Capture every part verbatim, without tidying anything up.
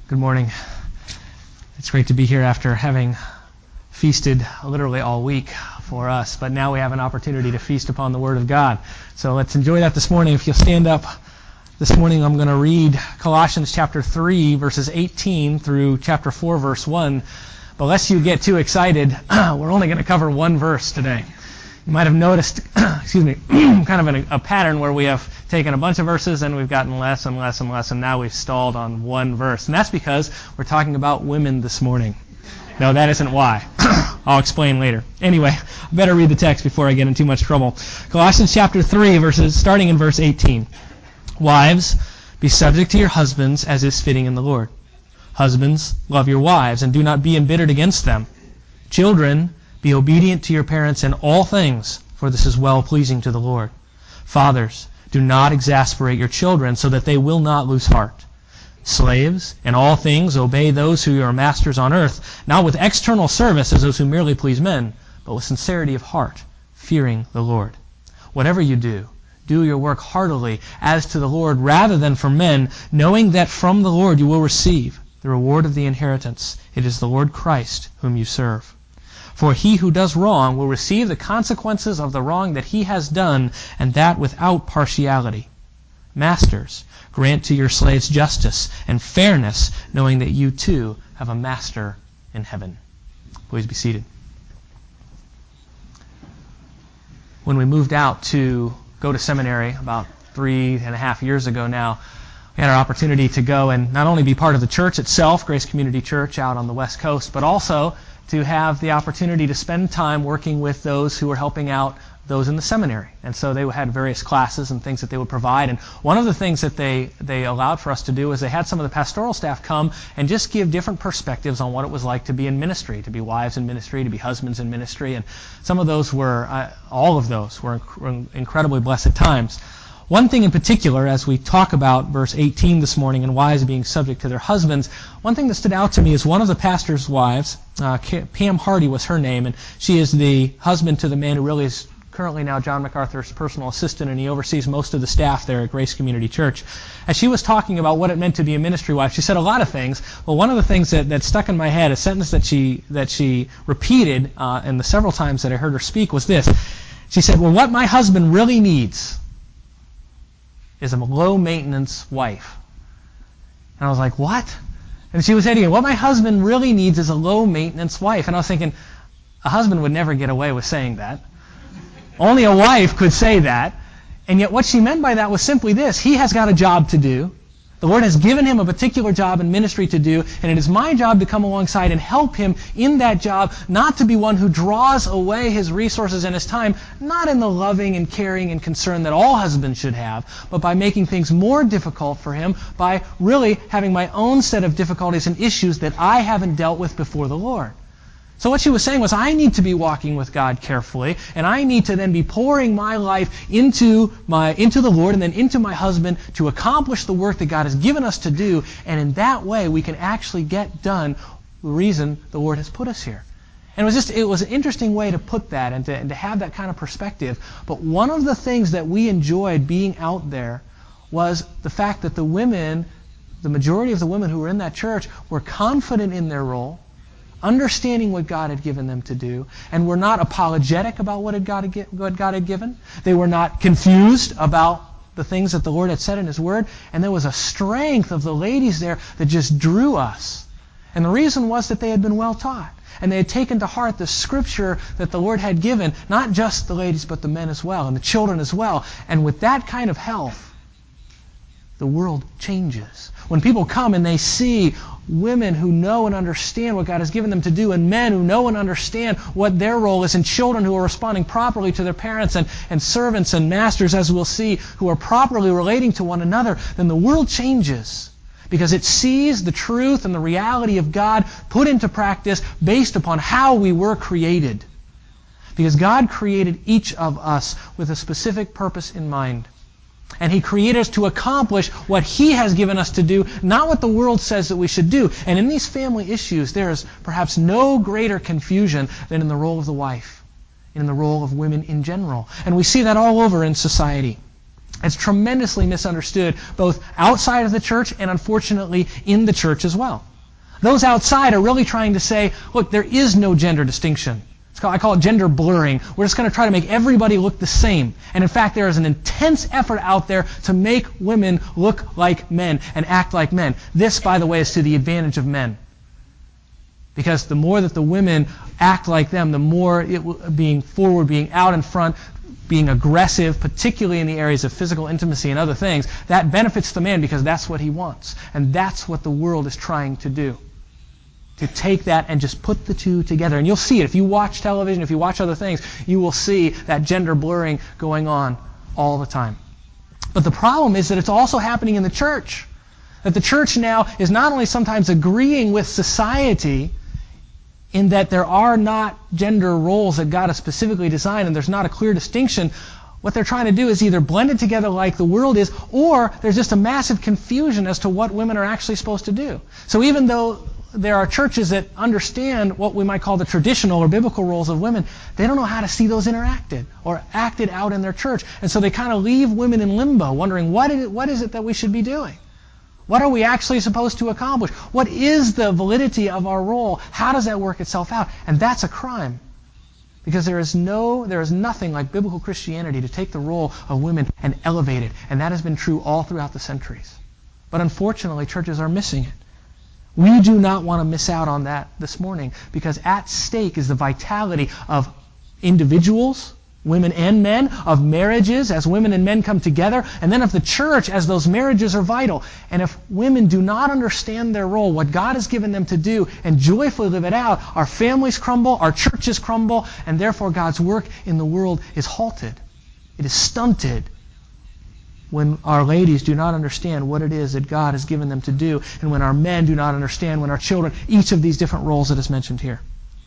Good morning. It's great to be here after having feasted literally all week for us, but now we have an opportunity to feast upon the Word of God. So let's enjoy that this morning. If you'll stand up this morning, I'm going to read Colossians chapter three, verses eighteen through chapter four, verse one. But lest you get too excited, we're only going to cover one verse today. You might have noticed, excuse me, kind of a, a pattern where we have taken a bunch of verses and we've gotten less and less and less, and now we've stalled on one verse. And that's because we're talking about women this morning. No, that isn't why. I'll explain later. Anyway, I better read the text before I get in too much trouble. Colossians chapter three, verses starting in verse eighteen. Wives, be subject to your husbands as is fitting in the Lord. Husbands, love your wives and do not be embittered against them. Children, be obedient to your parents in all things, for this is well-pleasing to the Lord. Fathers, do not exasperate your children so that they will not lose heart. Slaves, in all things obey those who are masters on earth, not with external service as those who merely please men, but with sincerity of heart, fearing the Lord. Whatever you do, do your work heartily as to the Lord rather than for men, knowing that from the Lord you will receive the reward of the inheritance. It is the Lord Christ whom you serve. For he who does wrong will receive the consequences of the wrong that he has done, and that without partiality. Masters, grant to your slaves justice and fairness, knowing that you too have a master in heaven. Please be seated. When we moved out to go to seminary about three and a half years ago now, we had our opportunity to go and not only be part of the church itself, Grace Community Church out on the West Coast, but also to have the opportunity to spend time working with those who were helping out those in the seminary. And so they had various classes and things that they would provide. And one of the things that they, they allowed for us to do was they had some of the pastoral staff come and just give different perspectives on what it was like to be in ministry, to be wives in ministry, to be husbands in ministry. And some of those were, uh, all of those were inc- incredibly blessed times. One thing in particular, as we talk about verse eighteen this morning and wives being subject to their husbands, one thing that stood out to me is one of the pastor's wives, uh, Pam Hardy was her name, and she is the husband to the man who really is currently now John MacArthur's personal assistant, and he oversees most of the staff there at Grace Community Church. As she was talking about what it meant to be a ministry wife, she said a lot of things. Well, one of the things that, that stuck in my head, a sentence that she that she repeated, uh, and the several times that I heard her speak, was this. She said, well, what my husband really needs is a low-maintenance wife. And I was like, what? And she was saying, what my husband really needs is a low-maintenance wife. And I was thinking, a husband would never get away with saying that. Only a wife could say that. And yet what she meant by that was simply this. He has got a job to do. The Lord has given him a particular job and ministry to do, and it is my job to come alongside and help him in that job, not to be one who draws away his resources and his time, not in the loving and caring and concern that all husbands should have, but by making things more difficult for him, by really having my own set of difficulties and issues that I haven't dealt with before the Lord. So what she was saying was, I need to be walking with God carefully, and I need to then be pouring my life into my into the Lord and then into my husband to accomplish the work that God has given us to do, and in that way we can actually get done the reason the Lord has put us here. And it was just it was an interesting way to put that and to, and to have that kind of perspective. But one of the things that we enjoyed being out there was the fact that the women, the majority of the women who were in that church, were confident in their role, understanding what God had given them to do, and were not apologetic about what, had God, had, what God had given. They were not confused about the things that the Lord had said in His Word, and there was a strength of the ladies there that just drew us. And the reason was that they had been well taught, and they had taken to heart the Scripture that the Lord had given, not just the ladies, but the men as well, and the children as well. And with that kind of health, the world changes. When people come and they see women who know and understand what God has given them to do, and men who know and understand what their role is, and children who are responding properly to their parents, and, and servants and masters, as we'll see, who are properly relating to one another, then the world changes. Because it sees the truth and the reality of God put into practice based upon how we were created. Because God created each of us with a specific purpose in mind. And He created us to accomplish what He has given us to do, not what the world says that we should do. And in these family issues, there is perhaps no greater confusion than in the role of the wife, and in the role of women in general. And we see that all over in society. It's tremendously misunderstood both outside of the church and unfortunately in the church as well. Those outside are really trying to say, look, there is no gender distinction. It's called, I call it gender blurring. We're just going to try to make everybody look the same. And in fact, there is an intense effort out there to make women look like men and act like men. This, by the way, is to the advantage of men. Because the more that the women act like them, the more it will, being forward, being out in front, being aggressive, particularly in the areas of physical intimacy and other things, that benefits the man because that's what he wants. And that's what the world is trying to do. To take that and just put the two together. And you'll see it. If you watch television, if you watch other things, you will see that gender blurring going on all the time. But the problem is that it's also happening in the church. That the church now is not only sometimes agreeing with society in that there are not gender roles that God has specifically designed and there's not a clear distinction. What they're trying to do is either blend it together like the world is, or there's just a massive confusion as to what women are actually supposed to do. So even though there are churches that understand what we might call the traditional or biblical roles of women, they don't know how to see those interacted or acted out in their church. And so they kind of leave women in limbo, wondering what is it, what is it that we should be doing? What are we actually supposed to accomplish? What is the validity of our role? How does that work itself out? And that's a crime. Because there is no, there is nothing like biblical Christianity to take the role of women and elevate it. And that has been true all throughout the centuries. But unfortunately, churches are missing it. We do not want to miss out on that this morning because at stake is the vitality of individuals, women and men, of marriages as women and men come together, and then of the church as those marriages are vital. And if women do not understand their role, what God has given them to do, and joyfully live it out, our families crumble, our churches crumble, and therefore God's work in the world is halted. It is stunted. When our ladies do not understand what it is that God has given them to do, and when our men do not understand, when our children, each of these different roles that is mentioned here.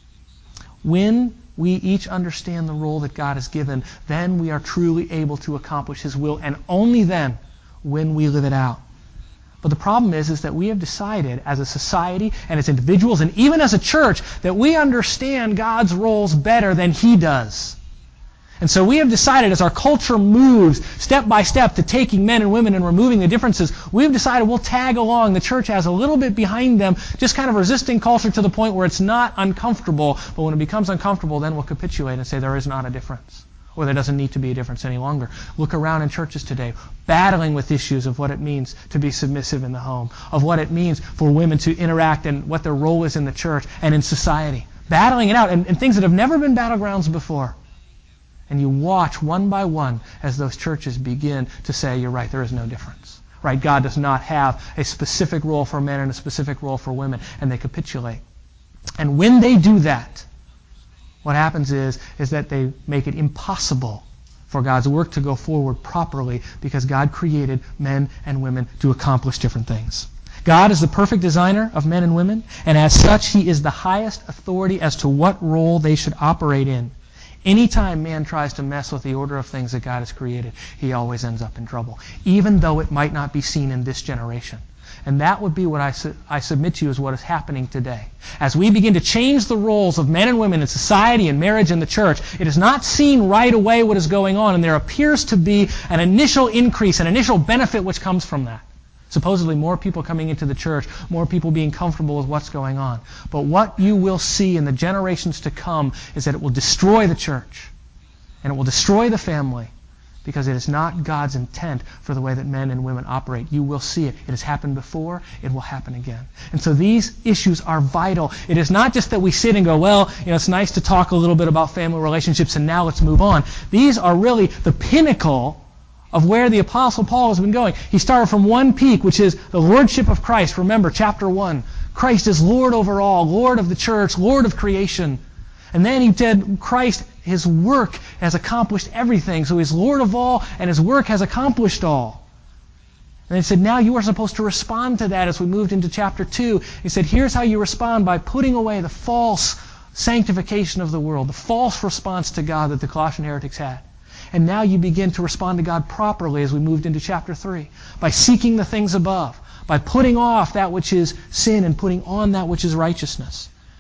When we each understand the role that God has given, then we are truly able to accomplish His will, and only then when we live it out. But the problem is, is that we have decided as a society and as individuals and even as a church that we understand God's roles better than He does. And so we have decided as our culture moves step by step to taking men and women and removing the differences, we've decided we'll tag along. The church has a little bit behind them, just kind of resisting culture to the point where it's not uncomfortable. But when it becomes uncomfortable, then we'll capitulate and say there is not a difference. Or there doesn't need to be a difference any longer. Look around in churches today, battling with issues of what it means to be submissive in the home, of what it means for women to interact and what their role is in the church and in society. Battling it out, and, and things that have never been battlegrounds before. And you watch one by one as those churches begin to say, you're right, there is no difference. Right? God does not have a specific role for men and a specific role for women. And they capitulate. And when they do that, what happens is, is that they make it impossible for God's work to go forward properly because God created men and women to accomplish different things. God is the perfect designer of men and women, and as such, He is the highest authority as to what role they should operate in. Anytime man tries to mess with the order of things that God has created, he always ends up in trouble, even though it might not be seen in this generation. And that would be what I, su- I submit to you is what is happening today. As we begin to change the roles of men and women in society and marriage and the church, it is not seen right away what is going on, and there appears to be an initial increase, an initial benefit which comes from that. Supposedly more people coming into the church, more people being comfortable with what's going on. But what you will see in the generations to come is that it will destroy the church. And it will destroy the family. Because it is not God's intent for the way that men and women operate. You will see it. It has happened before. It will happen again. And so these issues are vital. It is not just that we sit and go, well, you know, it's nice to talk a little bit about family relationships and now let's move on. These are really the pinnacle of where the Apostle Paul has been going. He started from one peak, which is the Lordship of Christ. Remember, chapter one. Christ is Lord over all, Lord of the church, Lord of creation. And then he said Christ, His work has accomplished everything. So He's Lord of all, and His work has accomplished all. And he said, now you are supposed to respond to that as we moved into chapter two. He said, here's how you respond by putting away the false sanctification of the world, the false response to God that the Colossian heretics had. And now you begin to respond to God properly as we moved into chapter three, by seeking the things above, by putting off that which is sin and putting on that which is righteousness.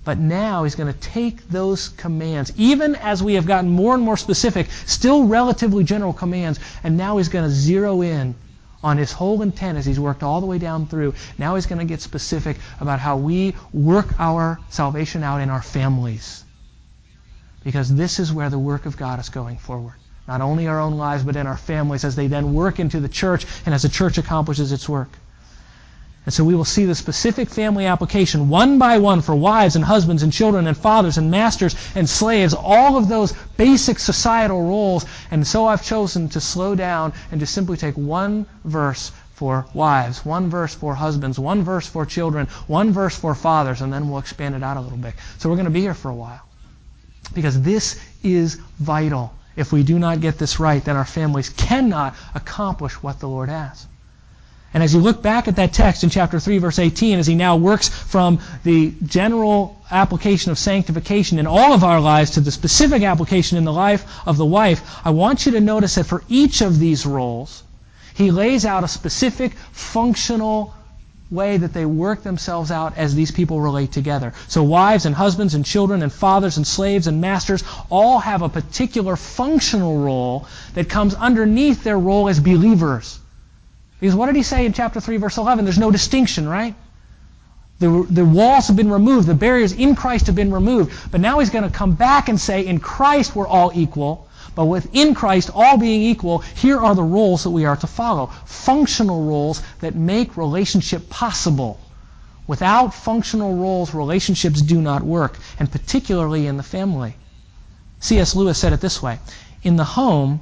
But now he's going to take those commands, even as we have gotten more and more specific, still relatively general commands, and now he's going to zero in on his whole intent as he's worked all the way down through. Now he's going to get specific about how we work our salvation out in our families. Because this is where the work of God is going forward. Not only our own lives, but in our families as they then work into the church and as the church accomplishes its work. And so we will see the specific family application one by one for wives and husbands and children and fathers and masters and slaves, all of those basic societal roles. And so I've chosen to slow down and to simply take one verse for wives, one verse for husbands, one verse for children, one verse for fathers, and then we'll expand it out a little bit. So we're going to be here for a while. Because this is vital. If we do not get this right, then our families cannot accomplish what the Lord has. And as you look back at that text in chapter three, verse eighteen, as he now works from the general application of sanctification in all of our lives to the specific application in the life of the wife, I want you to notice that for each of these roles, he lays out a specific functional way that they work themselves out as these people relate together. So wives and husbands and children and fathers and slaves and masters all have a particular functional role that comes underneath their role as believers. Because what did he say in chapter three, verse eleven? There's no distinction, right? The, the walls have been removed. The barriers in Christ have been removed. But now he's going to come back and say, in Christ we're all equal. But within Christ, all being equal, here are the roles that we are to follow. Functional roles that make relationship possible. Without functional roles, relationships do not work, and particularly in the family. C S Lewis said it this way: in the home,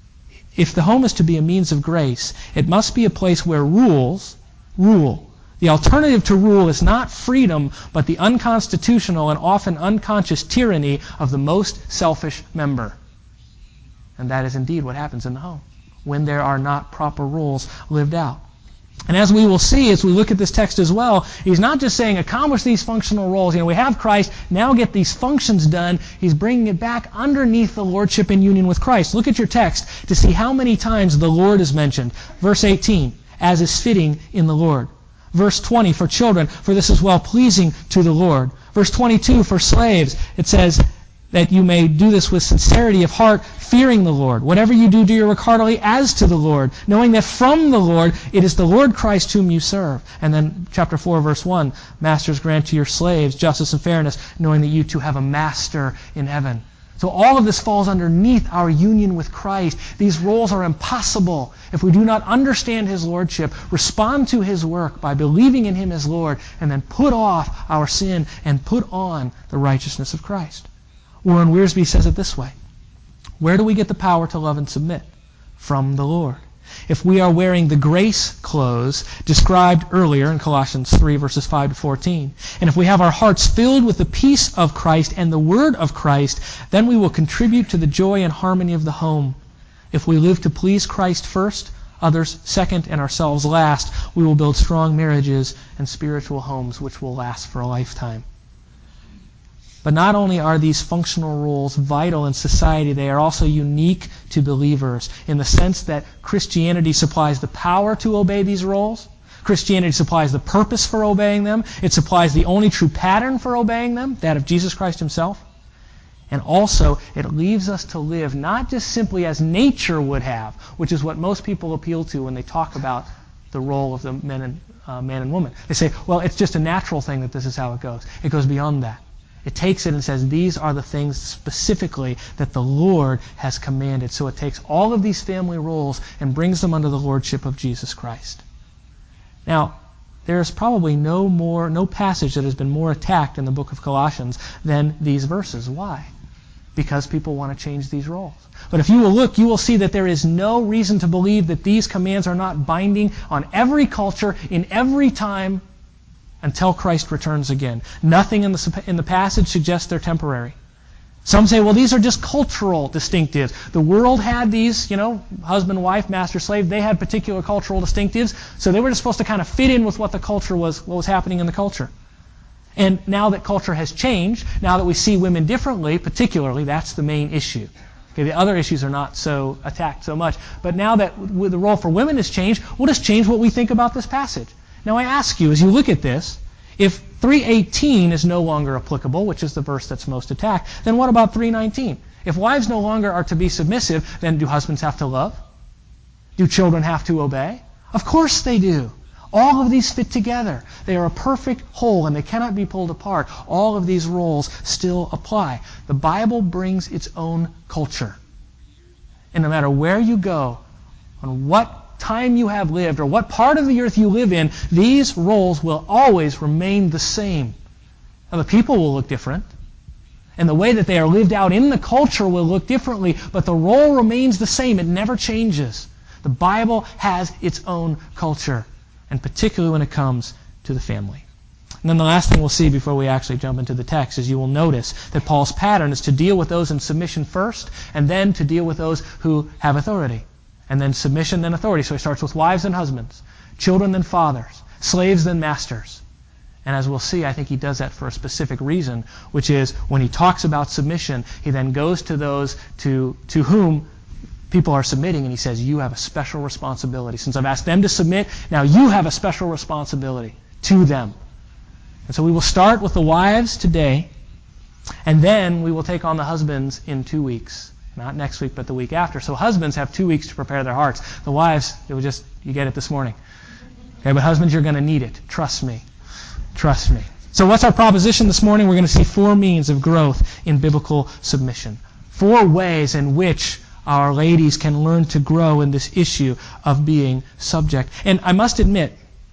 if the home is to be a means of grace, it must be a place where rules rule. The alternative to rule is not freedom, but the unconstitutional and often unconscious tyranny of the most selfish member. And that is indeed what happens in the home, when there are not proper rules lived out. And as we will see as we look at this text as well, he's not just saying accomplish these functional roles. You know, we have Christ, now get these functions done. He's bringing it back underneath the lordship and union with Christ. Look at your text to see how many times the Lord is mentioned. Verse eighteen, as is fitting in the Lord. Verse twenty, for children, for this is well-pleasing to the Lord. Verse twenty-two, for slaves, it says that you may do this with sincerity of heart, fearing the Lord. Whatever you do, do your work heartily as to the Lord, knowing that from the Lord it is the Lord Christ whom you serve. And then chapter four, verse one, masters, grant to your slaves justice and fairness, knowing that you too have a master in heaven. So all of this falls underneath our union with Christ. These roles are impossible if we do not understand His lordship, respond to His work by believing in Him as Lord, and then put off our sin and put on the righteousness of Christ. Warren Wiersbe says it this way: where do we get the power to love and submit? From the Lord. If we are wearing the grace clothes described earlier in Colossians three, verses five to fourteen, and if we have our hearts filled with the peace of Christ and the word of Christ, then we will contribute to the joy and harmony of the home. If we live to please Christ first, others second, and ourselves last, we will build strong marriages and spiritual homes which will last for a lifetime. But not only are these functional roles vital in society, they are also unique to believers in the sense that Christianity supplies the power to obey these roles. Christianity supplies the purpose for obeying them. It supplies the only true pattern for obeying them, that of Jesus Christ Himself. And also, it leaves us to live not just simply as nature would have, which is what most people appeal to when they talk about the role of the men and, uh, man and woman. They say, well, it's just a natural thing that this is how it goes. It goes beyond that. It takes it and says, these are the things specifically that the Lord has commanded. So it takes all of these family roles and brings them under the lordship of Jesus Christ. Now, there's probably no more, no passage that has been more attacked in the book of Colossians than these verses. Why? Because people want to change these roles. But if you will look, you will see that there is no reason to believe that these commands are not binding on every culture in every time until Christ returns again. Nothing in the, in the passage suggests they're temporary. Some say, well, these are just cultural distinctives. The world had these, you know, husband, wife, master, slave. They had particular cultural distinctives, so they were just supposed to kind of fit in with what the culture was, what was happening in the culture. And now that culture has changed, now that we see women differently, particularly, that's the main issue. Okay, the other issues are not so attacked so much. But now that the role for women has changed, we'll just change what we think about this passage. Now I ask you, as you look at this, If three eighteen is no longer applicable, which is the verse that's most attacked, then what about three nineteen? If wives no longer are to be submissive, then do husbands have to love? Do children have to obey? Of course they do. All of these fit together. They are a perfect whole and they cannot be pulled apart. All of these roles still apply. The Bible brings its own culture. And no matter where you go, on what time you have lived, or what part of the earth you live in, these roles will always remain the same. Now, the people will look different, and the way that they are lived out in the culture will look differently, but the role remains the same. It never changes. The Bible has its own culture, and particularly when it comes to the family. And then the last thing we'll see before we actually jump into the text is you will notice that Paul's pattern is to deal with those in submission first, and then to deal with those who have authority. And then submission, then authority. So he starts with wives and husbands, children then fathers, slaves then masters. And as we'll see, I think he does that for a specific reason, which is when he talks about submission, he then goes to those to, to whom people are submitting, and he says, you have a special responsibility. Since I've asked them to submit, now you have a special responsibility to them. And so we will start with the wives today, and then we will take on the husbands in two weeks. Not next week, but the week after. So husbands have two weeks to prepare their hearts. The wives, it was just, you get it this morning. Okay, but husbands, you're going to need it. Trust me. Trust me. So what's our proposition this morning? We're going to see four means of growth in biblical submission. Four ways in which our ladies can learn to grow in this issue of being subject. And I must admit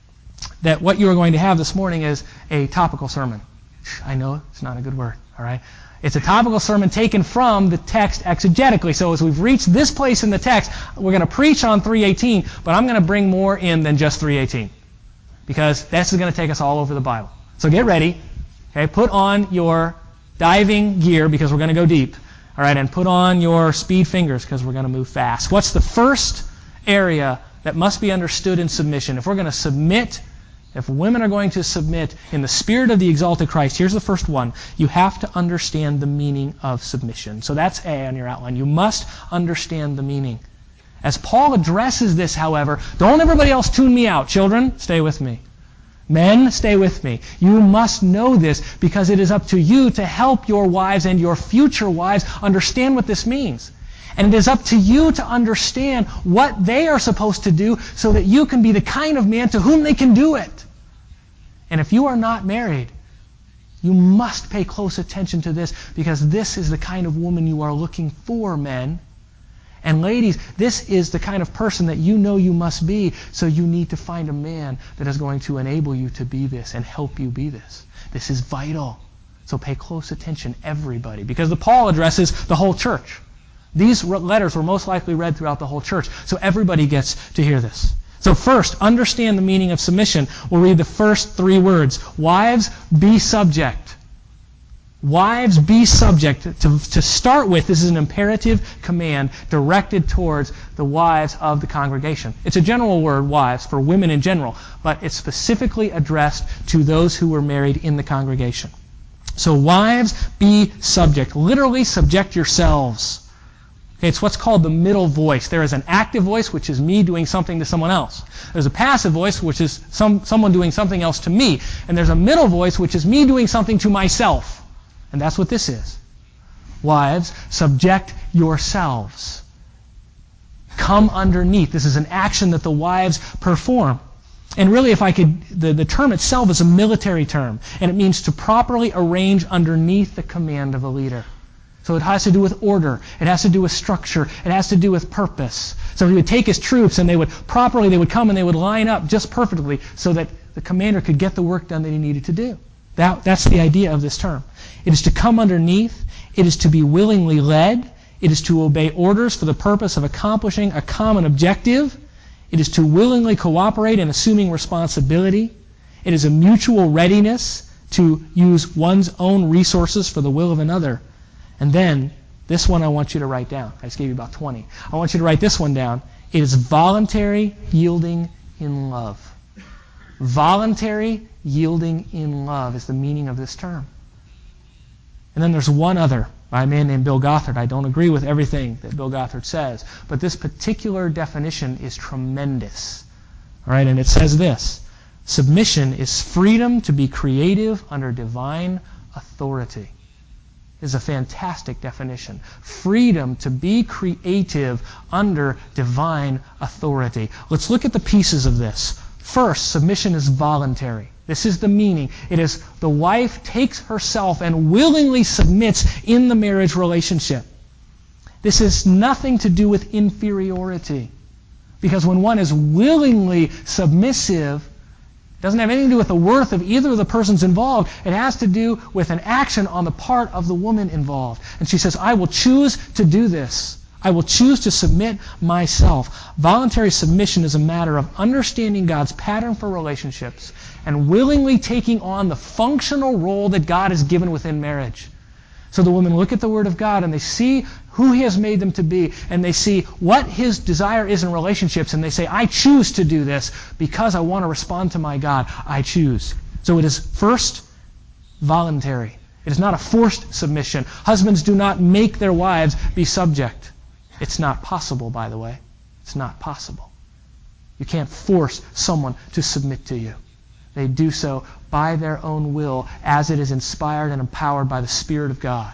that what you are going to have this morning is a topical sermon. I know it's not a good word, all right? It's a topical sermon taken from the text exegetically. So as we've reached this place in the text, we're going to preach on three eighteen, but I'm going to bring more in than just three eighteen, because this is going to take us all over the Bible. So get ready. Okay, put on your diving gear because we're going to go deep. All right, and put on your speed fingers because we're going to move fast. What's the first area that must be understood in submission? If we're going to submit, if women are going to submit in the spirit of the exalted Christ, here's the first one. You have to understand the meaning of submission. So that's A on your outline. You must understand the meaning. As Paul addresses this, however, don't everybody else tune me out. Children, stay with me. Men, stay with me. You must know this because it is up to you to help your wives and your future wives understand what this means. And it is up to you to understand what they are supposed to do so that you can be the kind of man to whom they can do it. And if you are not married, you must pay close attention to this because this is the kind of woman you are looking for, men. And ladies, this is the kind of person that you know you must be, so you need to find a man that is going to enable you to be this and help you be this. This is vital. So pay close attention, everybody, because the Paul addresses the whole church. These letters were most likely read throughout the whole church, so everybody gets to hear this. So first, understand the meaning of submission. We'll read the first three words. Wives, be subject. Wives, be subject. To, to start with, this is an imperative command directed towards the wives of the congregation. It's a general word, wives, for women in general, but it's specifically addressed to those who were married in the congregation. So wives, be subject. Literally, subject yourselves. Okay, it's what's called the middle voice. There is an active voice, which is me doing something to someone else. There's a passive voice, which is some, someone doing something else to me. And there's a middle voice, which is me doing something to myself. And that's what this is. Wives, subject yourselves. Come underneath. This is an action that the wives perform. And really, if I could, the, the term itself is a military term. And it means to properly arrange underneath the command of a leader. So it has to do with order. It has to do with structure. It has to do with purpose. So he would take his troops and they would properly, they would come and they would line up just perfectly so that the commander could get the work done that he needed to do. That, that's the idea of this term. It is to come underneath. It is to be willingly led. It is to obey orders for the purpose of accomplishing a common objective. It is to willingly cooperate in assuming responsibility. It is a mutual readiness to use one's own resources for the will of another. And then, this one I want you to write down. I just gave you about twenty. I want you to write this one down. It is voluntary yielding in love. Voluntary yielding in love is the meaning of this term. And then there's one other by a man named Bill Gothard. I don't agree with everything that Bill Gothard says, but this particular definition is tremendous. All right, and it says this: Submission is freedom to be creative under divine authority. Is a fantastic definition. Freedom to be creative under divine authority. Let's look at the pieces of this. First, submission is voluntary. This is the meaning. It is the wife takes herself and willingly submits in the marriage relationship. This has nothing to do with inferiority. Because when one is willingly submissive, it doesn't have anything to do with the worth of either of the persons involved. It has to do with an action on the part of the woman involved. And she says, I will choose to do this. I will choose to submit myself. Voluntary submission is a matter of understanding God's pattern for relationships and willingly taking on the functional role that God has given within marriage. So the women look at the Word of God and they see who He has made them to be, and they see what His desire is in relationships, and they say, I choose to do this because I want to respond to my God. I choose. So it is first voluntary. It is not a forced submission. Husbands do not make their wives be subject. It's not possible, by the way. It's not possible. You can't force someone to submit to you. They do so by their own will as it is inspired and empowered by the Spirit of God.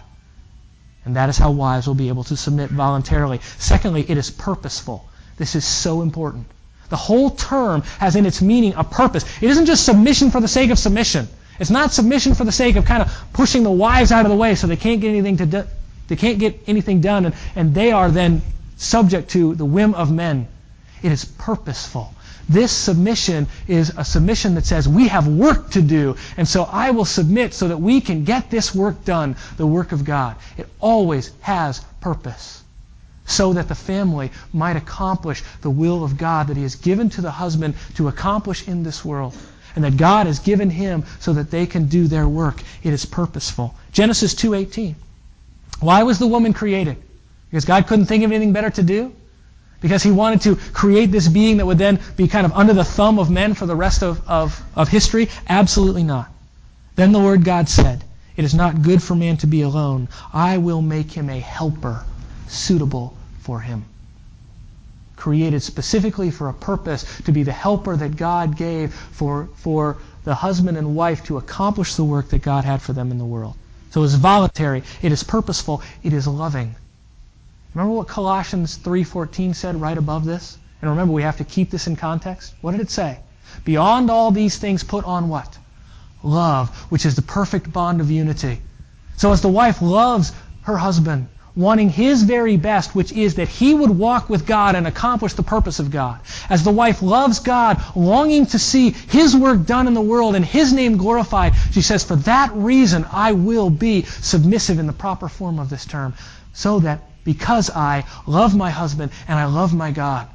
And that is how wives will be able to submit voluntarily. Secondly, it is purposeful. This is so important. The whole term has in its meaning a purpose. It isn't just submission for the sake of submission. It's not submission for the sake of kind of pushing the wives out of the way so they can't get anything to do, they can't get anything done, and, and they are then subject to the whim of men. It is purposeful. This submission is a submission that says we have work to do, and so I will submit so that we can get this work done, the work of God. It always has purpose, so that the family might accomplish the will of God that He has given to the husband to accomplish in this world, and that God has given him so that they can do their work. It is purposeful. Genesis two eighteen. Why was the woman created? Because God couldn't think of anything better to do? Because He wanted to create this being that would then be kind of under the thumb of men for the rest of, of, of history? Absolutely not. Then the Lord God said, it is not good for man to be alone. I will make him a helper suitable for him. Created specifically for a purpose, to be the helper that God gave for, for the husband and wife to accomplish the work that God had for them in the world. So it is voluntary, it is purposeful, it is loving. Remember what Colossians three fourteen said right above this? And remember, we have to keep this in context. What did it say? Beyond all these things, put on what? Love, which is the perfect bond of unity. So as the wife loves her husband, wanting his very best, which is that he would walk with God and accomplish the purpose of God. As the wife loves God, longing to see His work done in the world and His name glorified, she says, for that reason I will be submissive in the proper form of this term, so that because I love my husband and I love my God.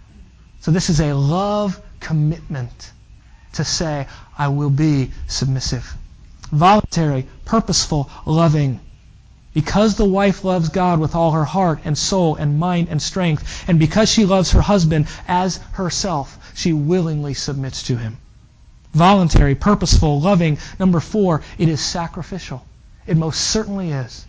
So this is a love commitment to say, I will be submissive. Voluntary, purposeful, loving. Because the wife loves God with all her heart and soul and mind and strength, and because she loves her husband as herself, she willingly submits to him. Voluntary, purposeful, loving. Number four, it is sacrificial. It most certainly is.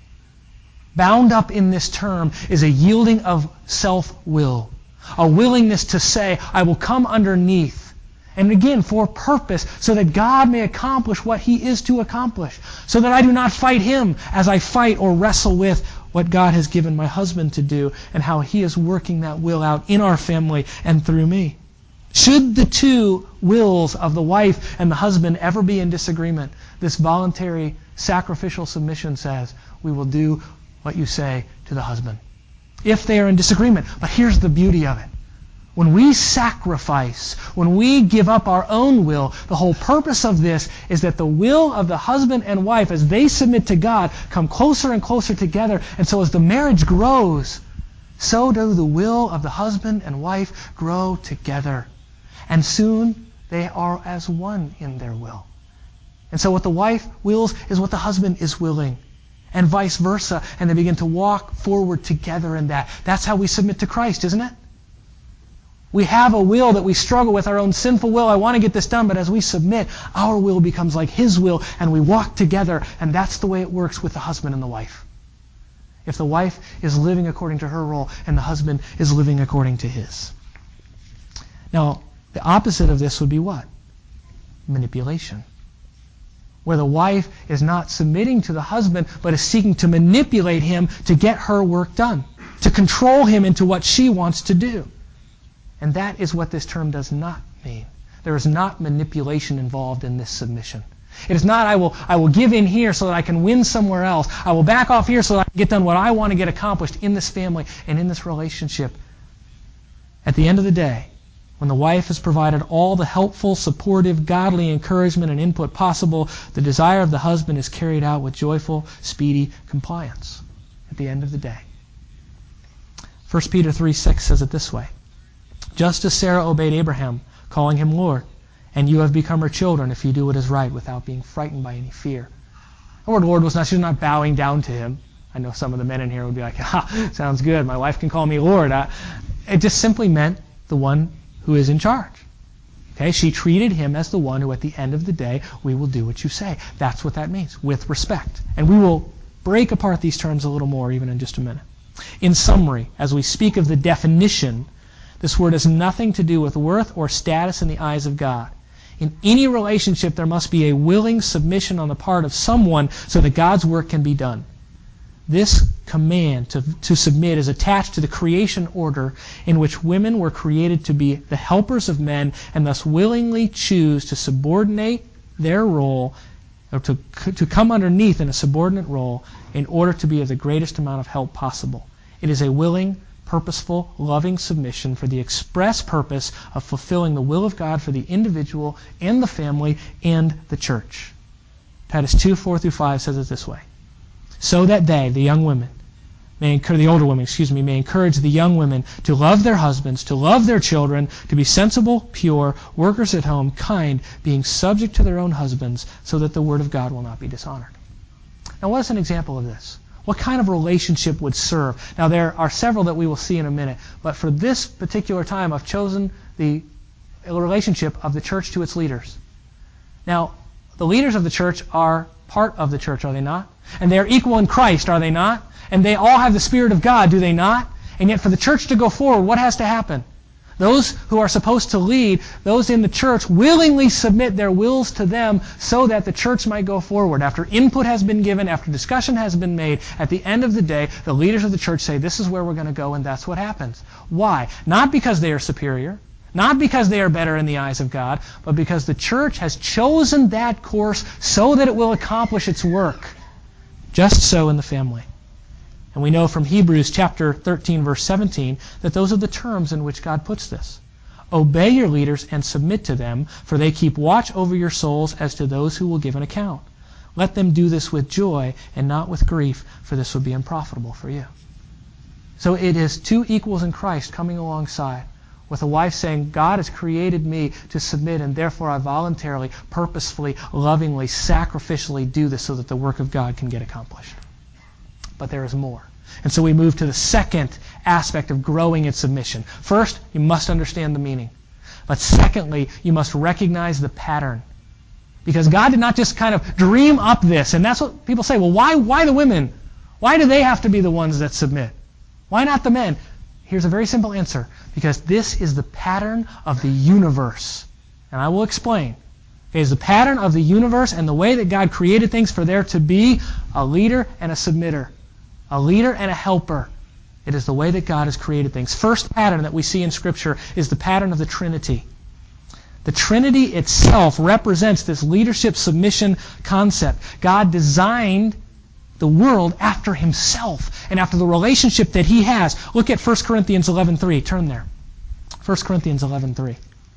Bound up in this term is a yielding of self-will, a willingness to say, I will come underneath, and again, for purpose, so that God may accomplish what He is to accomplish, so that I do not fight Him as I fight or wrestle with what God has given my husband to do, and how He is working that will out in our family and through me. Should the two wills of the wife and the husband ever be in disagreement, this voluntary, sacrificial submission says, we will do what you say to the husband. If they are in disagreement. But here's the beauty of it. When we sacrifice, when we give up our own will, the whole purpose of this is that the will of the husband and wife, as they submit to God, come closer and closer together. And so as the marriage grows, so do the will of the husband and wife grow together. And soon they are as one in their will. And so what the wife wills is what the husband is willing. And vice versa. And they begin to walk forward together in that. That's how we submit to Christ, isn't it? We have a will that we struggle with, our own sinful will. I want to get this done, but as we submit, our will becomes like His will, and we walk together, and that's the way it works with the husband and the wife. If the wife is living according to her role, and the husband is living according to his. Now, the opposite of this would be what? manipulation. Where the wife is not submitting to the husband, but is seeking to manipulate him to get her work done, to control him into what she wants to do. And that is what this term does not mean. There is not manipulation involved in this submission. It is not, I will, I will give in here so that I can win somewhere else. I will back off here so that I can get done what I want to get accomplished in this family and in this relationship. At the end of the day, when the wife has provided all the helpful, supportive, godly encouragement and input possible, the desire of the husband is carried out with joyful, speedy compliance at the end of the day. First Peter three six says it this way, just as Sarah obeyed Abraham, calling him Lord, and you have become her children if you do what is right without being frightened by any fear. The word Lord was not, she was not bowing down to him. I know some of the men in here would be like, ha, sounds good, my wife can call me Lord. Uh, it just simply meant the one who is in charge. Okay, she treated him as the one who at the end of the day, we will do what you say. That's what that means, with respect. And we will break apart these terms a little more even in just a minute. In summary, as we speak of the definition, this word has nothing to do with worth or status in the eyes of God. In any relationship, there must be a willing submission on the part of someone so that God's work can be done. This command to, to submit is attached to the creation order in which women were created to be the helpers of men and thus willingly choose to subordinate their role or to, to come underneath in a subordinate role in order to be of the greatest amount of help possible. It is a willing, purposeful, loving submission for the express purpose of fulfilling the will of God for the individual and the family and the church. Titus two, four through five says it this way. So that they, the young women, may encourage, the older women, excuse me, may encourage the young women to love their husbands, to love their children, to be sensible, pure, workers at home, kind, being subject to their own husbands, so that the word of God will not be dishonored. Now, what is an example of this? What kind of relationship would serve? Now, there are several that we will see in a minute, but for this particular time, I've chosen the relationship of the church to its leaders. Now, the leaders of the church are part of the church, are they not? And they are equal in Christ, are they not? And they all have the Spirit of God, do they not? And yet for the church to go forward, what has to happen? Those who are supposed to lead, those in the church, willingly submit their wills to them so that the church might go forward. After input has been given, after discussion has been made, at the end of the day, the leaders of the church say, this is where we're going to go, and that's what happens. Why? Not because they are superior, not because they are better in the eyes of God, but because the church has chosen that course so that it will accomplish its work. Just so in the family. And we know from Hebrews chapter thirteen, verse seventeen, that those are the terms in which God puts this. Obey your leaders and submit to them, for they keep watch over your souls as to those who will give an account. Let them do this with joy and not with grief, for this would be unprofitable for you. So it is two equals in Christ coming alongside, with a wife saying, God has created me to submit, and therefore I voluntarily, purposefully, lovingly, sacrificially do this so that the work of God can get accomplished. But there is more. And so we move to the second aspect of growing in submission. First, you must understand the meaning. But secondly, you must recognize the pattern. Because God did not just kind of dream up this. And that's what people say, well, why, why the women? Why do they have to be the ones that submit? Why not the men? Here's a very simple answer. Because this is the pattern of the universe. And I will explain. Okay, it's the pattern of the universe and the way that God created things for there to be a leader and a submitter. A leader and a helper. It is the way that God has created things. First pattern that we see in Scripture is the pattern of the Trinity. The Trinity itself represents this leadership submission concept. God designed the world after Himself and after the relationship that He has. Look at First Corinthians eleven three. Turn there. First Corinthians eleven three.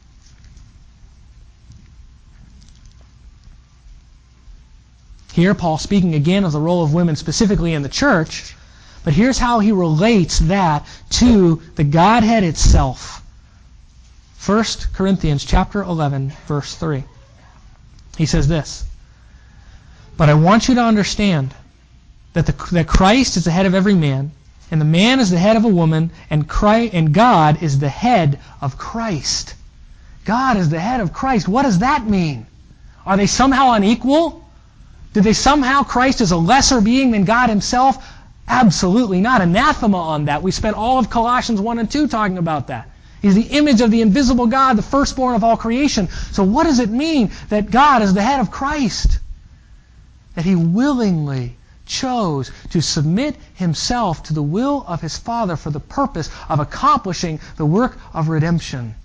Here, Paul speaking again of the role of women specifically in the church, but here's how he relates that to the Godhead itself. First Corinthians chapter eleven, verse three. He says this, but I want you to understand that, the, that Christ is the head of every man, and the man is the head of a woman, and, Christ, and God is the head of Christ. God is the head of Christ. What does that mean? Are they somehow unequal? Did they somehow, Christ is a lesser being than God Himself? Absolutely not. Anathema on that. We spent all of Colossians one and two talking about that. He's the image of the invisible God, the firstborn of all creation. So what does it mean that God is the head of Christ? That He willingly chose to submit Himself to the will of His Father for the purpose of accomplishing the work of redemption.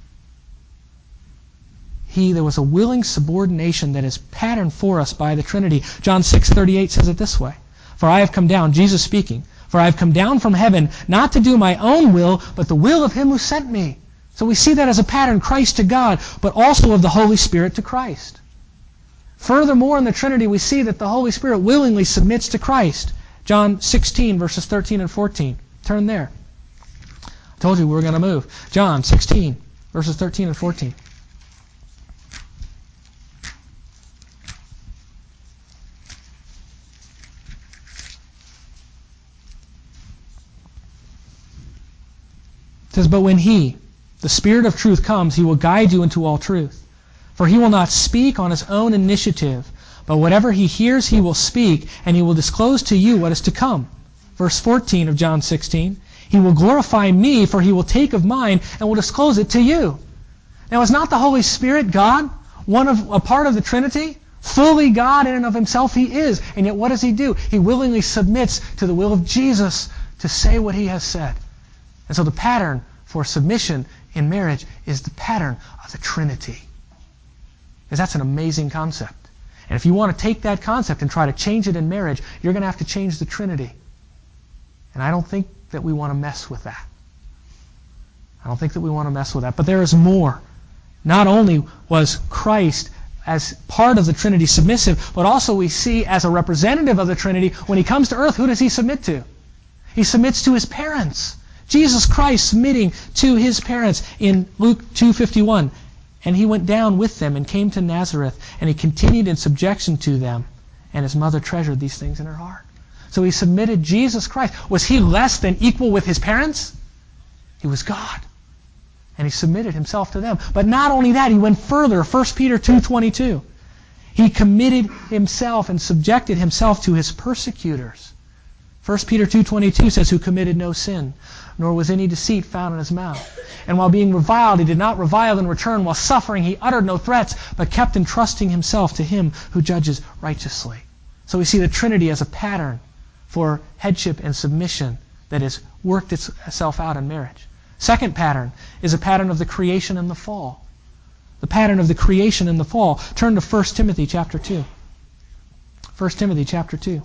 He, there was a willing subordination that is patterned for us by the Trinity. John six thirty-eight says it this way, "For I have come down," Jesus speaking, "for I have come down from heaven not to do my own will, but the will of Him who sent me." So we see that as a pattern, Christ to God, but also of the Holy Spirit to Christ. Furthermore, in the Trinity, we see that the Holy Spirit willingly submits to Christ. John sixteen, verses thirteen and fourteen. Turn there. I told you we were going to move. John sixteen, verses thirteen and fourteen. It says, "But when He, the Spirit of truth, comes, He will guide you into all truth. For He will not speak on His own initiative, but whatever He hears He will speak, and He will disclose to you what is to come." Verse fourteen of John sixteen, "He will glorify me, for He will take of mine and will disclose it to you." Now, is not the Holy Spirit God, one of a part of the Trinity? Fully God in and of Himself He is. And yet what does He do? He willingly submits to the will of Jesus to say what He has said. And so the pattern for submission in marriage is the pattern of the Trinity. Because that's an amazing concept. And if you want to take that concept and try to change it in marriage, you're going to have to change the Trinity. And I don't think that we want to mess with that. I don't think that we want to mess with that. But there is more. Not only was Christ as part of the Trinity submissive, but also we see as a representative of the Trinity, when He comes to earth, who does He submit to? He submits to His parents. Jesus Christ submitting to His parents in Luke two fifty-one. "And He went down with them and came to Nazareth, and He continued in subjection to them. And His mother treasured these things in her heart." So He submitted Jesus Christ. Was He less than equal with His parents? He was God. And He submitted Himself to them. But not only that, He went further. First Peter two twenty-two. He committed Himself and subjected Himself to His persecutors. First Peter two twenty-two says, "Who committed no sin, nor was any deceit found in His mouth. And while being reviled, He did not revile in return. While suffering, He uttered no threats, but kept entrusting Himself to Him who judges righteously." So we see the Trinity as a pattern for headship and submission that has worked itself out in marriage. Second pattern is a pattern of the creation and the fall. The pattern of the creation and the fall. Turn to First Timothy chapter two. First Timothy chapter two.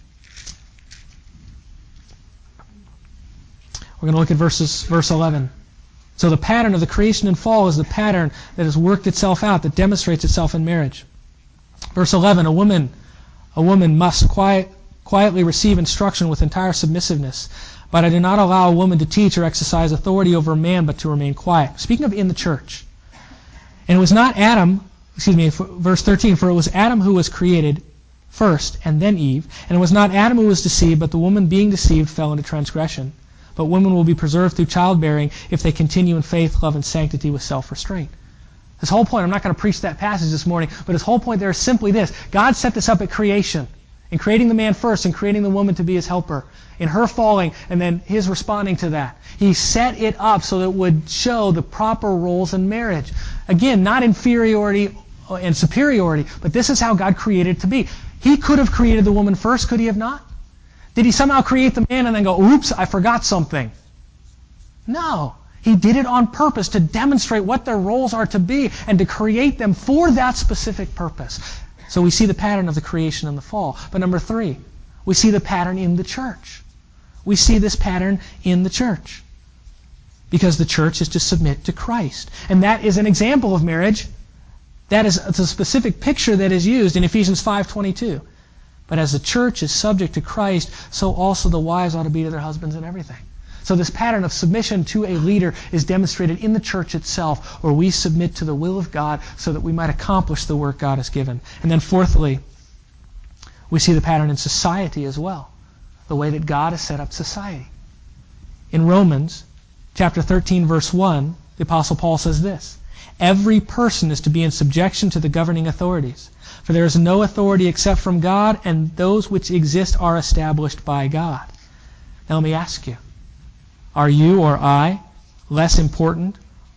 We're going to look at verses, verse eleven. So the pattern of the creation and fall is the pattern that has worked itself out, that demonstrates itself in marriage. Verse eleven, a woman, a woman must quiet, quietly receive instruction with entire submissiveness. But I do not allow a woman to teach or exercise authority over a man, but to remain quiet. Speaking of in the church. And it was not Adam, excuse me, verse thirteen, for it was Adam who was created first, and then Eve. And it was not Adam who was deceived, but the woman being deceived fell into transgression. But women will be preserved through childbearing if they continue in faith, love, and sanctity with self-restraint. His whole point, I'm not going to preach that passage this morning, but his whole point there is simply this. God set this up at creation, in creating the man first and creating the woman to be His helper, in her falling and then His responding to that. He set it up so that it would show the proper roles in marriage. Again, not inferiority and superiority, but this is how God created it to be. He could have created the woman first, could He have not? Did He somehow create the man and then go, oops, I forgot something? No. He did it on purpose to demonstrate what their roles are to be and to create them for that specific purpose. So we see the pattern of the creation and the fall. But number three, we see the pattern in the church. We see this pattern in the church. Because the church is to submit to Christ. And that is an example of marriage. That is a specific picture that is used in Ephesians five twenty-two. But as the church is subject to Christ, so also the wives ought to be to their husbands in everything. So this pattern of submission to a leader is demonstrated in the church itself, where we submit to the will of God so that we might accomplish the work God has given. And then fourthly, we see the pattern in society as well, the way that God has set up society. In Romans chapter thirteen, verse one, the Apostle Paul says this, "Every person is to be in subjection to the governing authorities. For there is no authority except from God, and those which exist are established by God." Now let me ask you, are you or I less important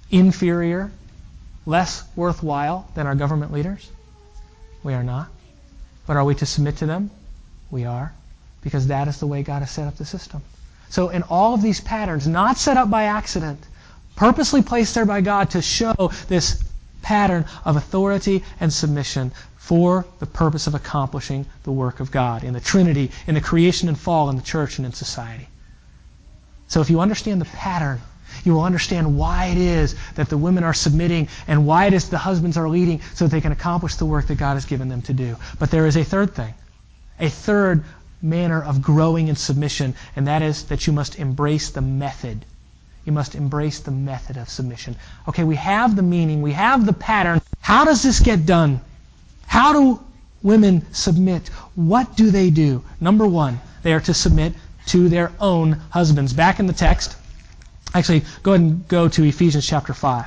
inferior, less worthwhile than our government leaders? We are not. But are we to submit to them? We are, because that is the way God has set up the system. So in all of these patterns, not set up by accident, purposely placed there by God to show this pattern of authority and submission for the purpose of accomplishing the work of God in the Trinity, in the creation and fall, in the church and in society. So if you understand the pattern, you will understand why it is that the women are submitting and why it is the husbands are leading so that they can accomplish the work that God has given them to do. But there is a third thing, a third manner of growing in submission, and that is that you must embrace the method. You must embrace the method of submission. Okay, we have the meaning, we have the pattern. How does this get done? How do women submit? What do they do? Number one, they are to submit to their own husbands. Back in the text, actually, go ahead and go to Ephesians chapter five.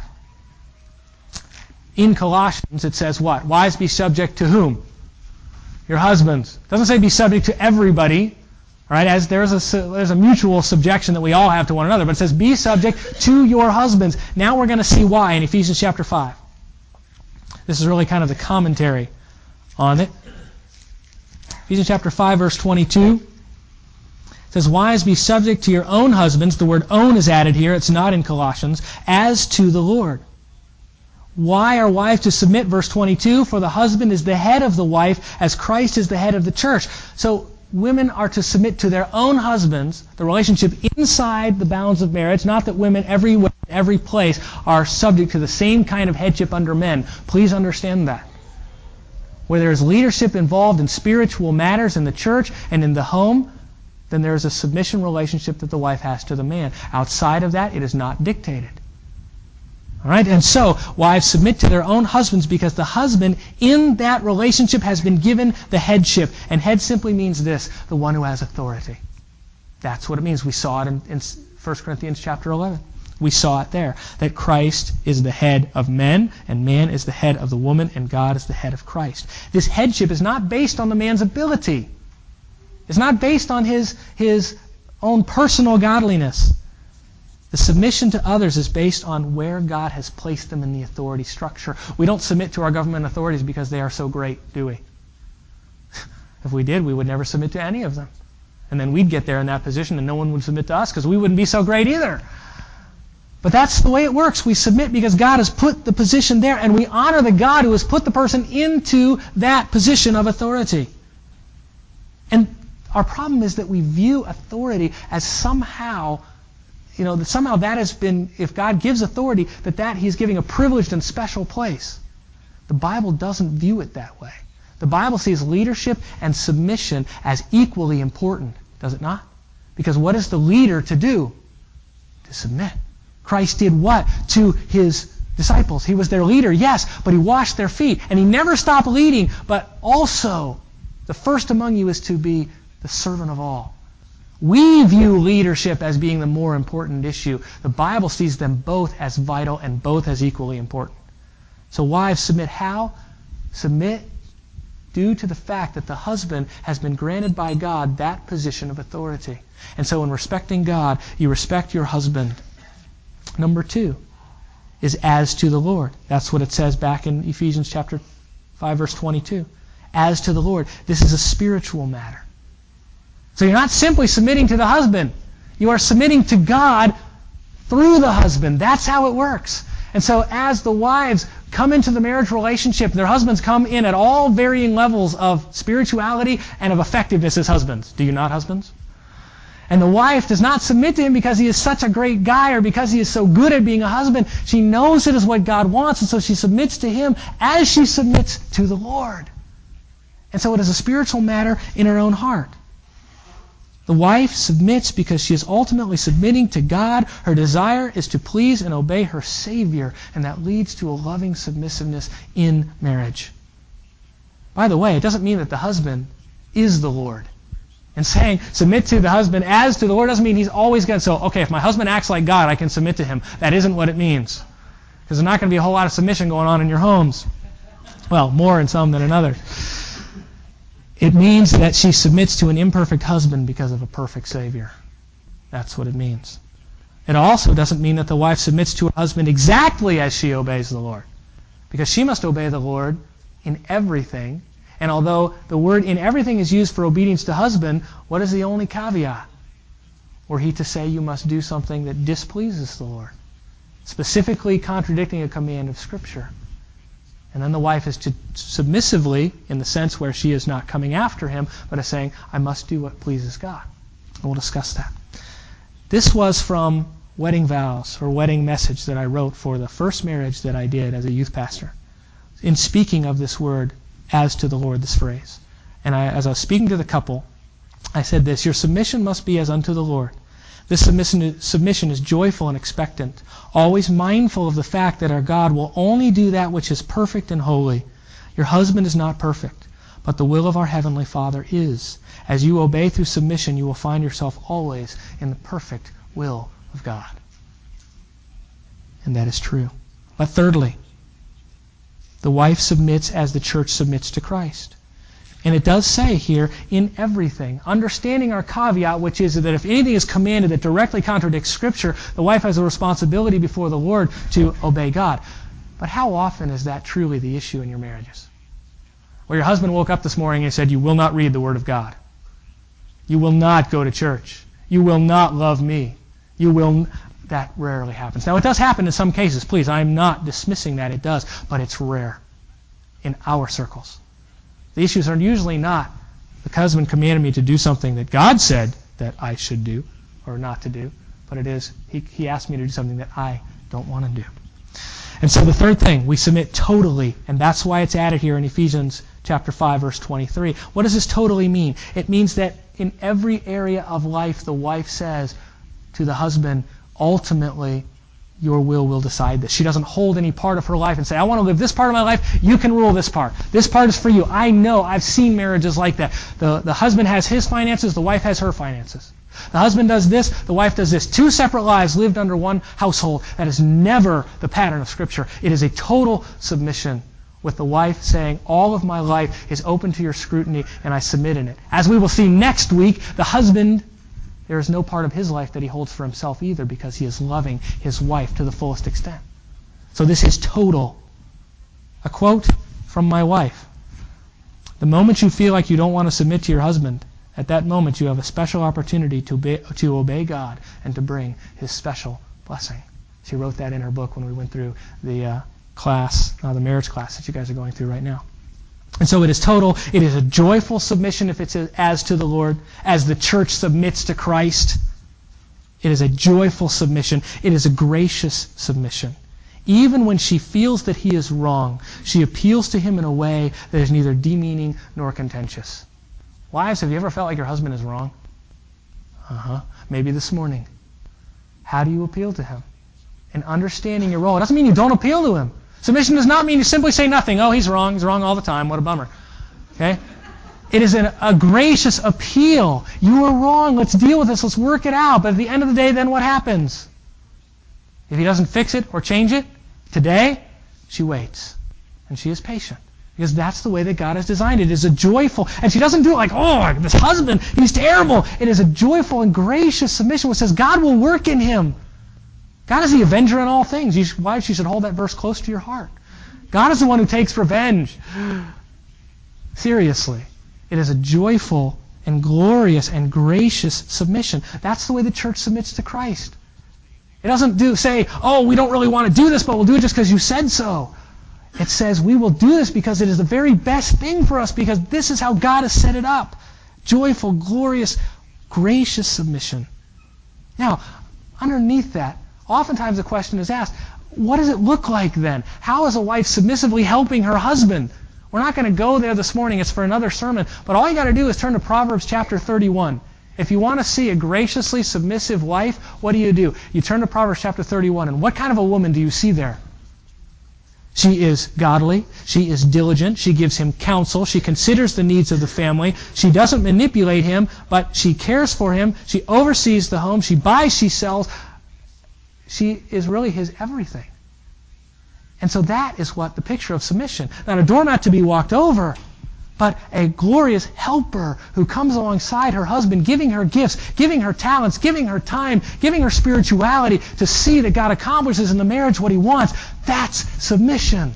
In Colossians, it says what? Wives, be subject to whom? Your husbands. It doesn't say be subject to everybody. Right, as there's a, there's a mutual subjection that we all have to one another, but it says, be subject to your husbands. Now we're going to see why in Ephesians chapter five. This is really kind of the commentary on it. Ephesians chapter five, verse twenty-two. It says, wives, be subject to your own husbands. The word own is added here. It's not in Colossians. As to the Lord. Why are wives to submit? Verse twenty-two, for the husband is the head of the wife, as Christ is the head of the church. So, women are to submit to their own husbands, the relationship inside the bounds of marriage. Not that women everywhere, every place, are subject to the same kind of headship under men. Please understand that. Where there is leadership involved in spiritual matters in the church and in the home, then there is a submission relationship that the wife has to the man. Outside of that, it is not dictated. All right, and so wives submit to their own husbands because the husband in that relationship has been given the headship. And head simply means this, the one who has authority. That's what it means. We saw it in, in First Corinthians chapter eleven. We saw it there, that Christ is the head of men, and man is the head of the woman, and God is the head of Christ. This headship is not based on the man's ability. It's not based on his, his own personal godliness. The submission to others is based on where God has placed them in the authority structure. We don't submit to our government authorities because they are so great, do we? If we did, we would never submit to any of them. And then we'd get there in that position and no one would submit to us because we wouldn't be so great either. But that's the way it works. We submit because God has put the position there, and we honor the God who has put the person into that position of authority. And our problem is that we view authority as somehow You know, that somehow that has been, if God gives authority, that that He's giving a privileged and special place. The Bible doesn't view it that way. The Bible sees leadership and submission as equally important, does it not? Because what is the leader to do? To submit. Christ did what to His disciples? He was their leader, yes, but He washed their feet. And He never stopped leading, but also the first among you is to be the servant of all. We view leadership as being the more important issue. The Bible sees them both as vital and both as equally important. So wives, submit how? Submit due to the fact that the husband has been granted by God that position of authority. And so in respecting God, you respect your husband. Number two is as to the Lord. That's what it says back in Ephesians chapter five, verse twenty-two. As to the Lord. This is a spiritual matter. So you're not simply submitting to the husband. You are submitting to God through the husband. That's how it works. And so as the wives come into the marriage relationship, their husbands come in at all varying levels of spirituality and of effectiveness as husbands. Do you not, husbands? And the wife does not submit to him because he is such a great guy or because he is so good at being a husband. She knows it is what God wants, and so she submits to him as she submits to the Lord. And so it is a spiritual matter in her own heart. The wife submits because she is ultimately submitting to God. Her desire is to please and obey her Savior, and that leads to a loving submissiveness in marriage. By the way, it doesn't mean that the husband is the Lord. And saying submit to the husband as to the Lord doesn't mean he's always going to, so, okay, if my husband acts like God, I can submit to him. That isn't what it means. Because there's not going to be a whole lot of submission going on in your homes. Well, more in some than in others. It means that she submits to an imperfect husband because of a perfect Savior. That's what it means. It also doesn't mean that the wife submits to her husband exactly as she obeys the Lord, because she must obey the Lord in everything. And although the word in everything is used for obedience to husband, what is the only caveat? Were he to say you must do something that displeases the Lord, specifically contradicting a command of Scripture. And then the wife is to submissively, in the sense where she is not coming after him, but is saying, I must do what pleases God. And we'll discuss that. This was from Wedding Vows, or Wedding Message, that I wrote for the first marriage that I did as a youth pastor. In speaking of this word, as to the Lord, this phrase. And I, as I was speaking to the couple, I said this, your submission must be as unto the Lord. This submission, submission is joyful and expectant, always mindful of the fact that our God will only do that which is perfect and holy. Your husband is not perfect, but the will of our Heavenly Father is. As you obey through submission, you will find yourself always in the perfect will of God. And that is true. But thirdly, the wife submits as the church submits to Christ. And it does say here, in everything, understanding our caveat, which is that if anything is commanded that directly contradicts Scripture, the wife has a responsibility before the Lord to obey God. But how often is that truly the issue in your marriages? Where your husband woke up this morning and said, you will not read the Word of God. You will not go to church. You will not love me. You will... That rarely happens. Now, it does happen in some cases. Please, I'm not dismissing that. It does. But it's rare in our circles. The issues are usually not, the husband commanded me to do something that God said that I should do or not to do, but it is, he, he asked me to do something that I don't want to do. And so the third thing, we submit totally, and that's why it's added here in Ephesians chapter five, verse twenty-three. What does this totally mean? It means that in every area of life, the wife says to the husband, ultimately, your will will decide this. She doesn't hold any part of her life and say, I want to live this part of my life, you can rule this part. This part is for you. I know, I've seen marriages like that. The, the husband has his finances, the wife has her finances. The husband does this, the wife does this. Two separate lives lived under one household. That is never the pattern of Scripture. It is a total submission, with the wife saying, all of my life is open to your scrutiny and I submit in it. As we will see next week, the husband, there is no part of his life that he holds for himself either, because he is loving his wife to the fullest extent. So this is total. A quote from my wife. The moment you feel like you don't want to submit to your husband, at that moment you have a special opportunity to obey, to obey God and to bring His special blessing. She wrote that in her book when we went through the uh, class, uh, the marriage class that you guys are going through right now. And so it is total. It is a joyful submission if it's as to the Lord, as the church submits to Christ. It is a joyful submission. It is a gracious submission. Even when she feels that he is wrong, she appeals to him in a way that is neither demeaning nor contentious. Wives, have you ever felt like your husband is wrong? Uh-huh. Maybe this morning. How do you appeal to him? In understanding your role. It doesn't mean you don't appeal to him. Submission does not mean you simply say nothing. Oh, he's wrong. He's wrong all the time. What a bummer. Okay? It is an, a gracious appeal. You are wrong. Let's deal with this. Let's work it out. But at the end of the day, then what happens? If he doesn't fix it or change it today, she waits. And she is patient. Because that's the way that God has designed it. It is a joyful, and she doesn't do it like, oh, this husband, he's terrible. It is a joyful and gracious submission which says God will work in him. God is the avenger in all things. You should, why you should hold that verse close to your heart. God is the one who takes revenge. Seriously. It is a joyful and glorious and gracious submission. That's the way the church submits to Christ. It doesn't do say, oh, we don't really want to do this, but we'll do it just because you said so. It says we will do this because it is the very best thing for us, because this is how God has set it up. Joyful, glorious, gracious submission. Now, underneath that, oftentimes the question is asked, what does it look like then? How is a wife submissively helping her husband? We're not going to go there this morning. It's for another sermon. But all you got to do is turn to Proverbs chapter thirty-one. If you want to see a graciously submissive wife, what do you do? You turn to Proverbs chapter thirty-one. And what kind of a woman do you see there? She is godly. She is diligent. She gives him counsel. She considers the needs of the family. She doesn't manipulate him, but she cares for him. She oversees the home. She buys, she sells. She is really his everything. And so that is what the picture of submission. Not a doormat to be walked over, but a glorious helper who comes alongside her husband, giving her gifts, giving her talents, giving her time, giving her spirituality to see that God accomplishes in the marriage what he wants. That's submission.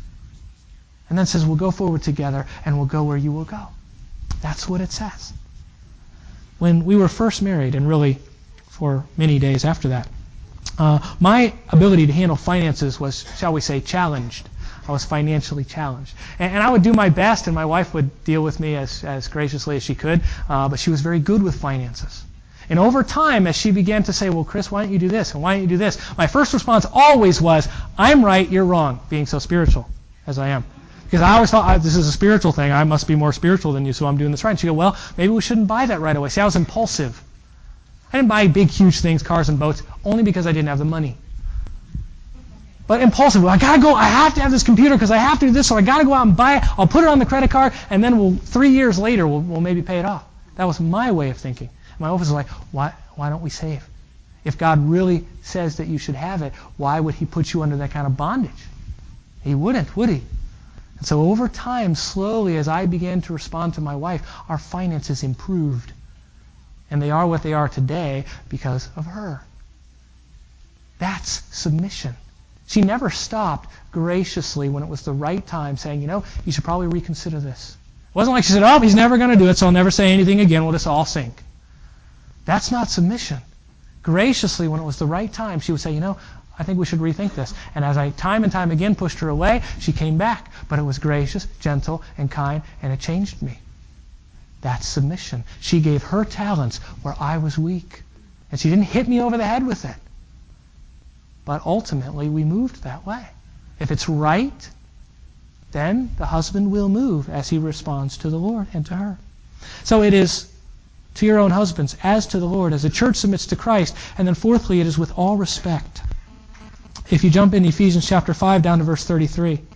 And then says, we'll go forward together and we'll go where you will go. That's what it says. When we were first married, and really for many days after that, uh, my ability to handle finances was, shall we say, challenged. I was financially challenged. And, and I would do my best, and my wife would deal with me as, as graciously as she could, uh, but she was very good with finances. And over time, as she began to say, well, Chris, why don't you do this, and why don't you do this, my first response always was, I'm right, you're wrong, being so spiritual as I am. Because I always thought, this is a spiritual thing, I must be more spiritual than you, so I'm doing this right. And she'd go, well, maybe we shouldn't buy that right away. See, I was impulsive. I didn't buy big, huge things, cars and boats, only because I didn't have the money. But impulsive. I gotta go. I have to have this computer because I have to do this. So I gotta go out and buy it. I'll put it on the credit card, and then we'll three years later we'll, we'll maybe pay it off. That was my way of thinking. My office was like, why? Why don't we save? If God really says that you should have it, why would He put you under that kind of bondage? He wouldn't, would He? And so over time, slowly, as I began to respond to my wife, our finances improved, and they are what they are today because of her. That's submission. She never stopped graciously when it was the right time saying, you know, you should probably reconsider this. It wasn't like she said, oh, he's never going to do it, so I'll never say anything again. We'll just all sink. That's not submission. Graciously, when it was the right time, she would say, you know, I think we should rethink this. And as I time and time again pushed her away, she came back. But it was gracious, gentle, and kind, and it changed me. That's submission. She gave her talents where I was weak. And she didn't hit me over the head with it. But ultimately, we moved that way. If it's right, then the husband will move as he responds to the Lord and to her. So it is to your own husbands, as to the Lord, as the church submits to Christ. And then fourthly, it is with all respect. If you jump in Ephesians chapter five down to verse thirty-three, it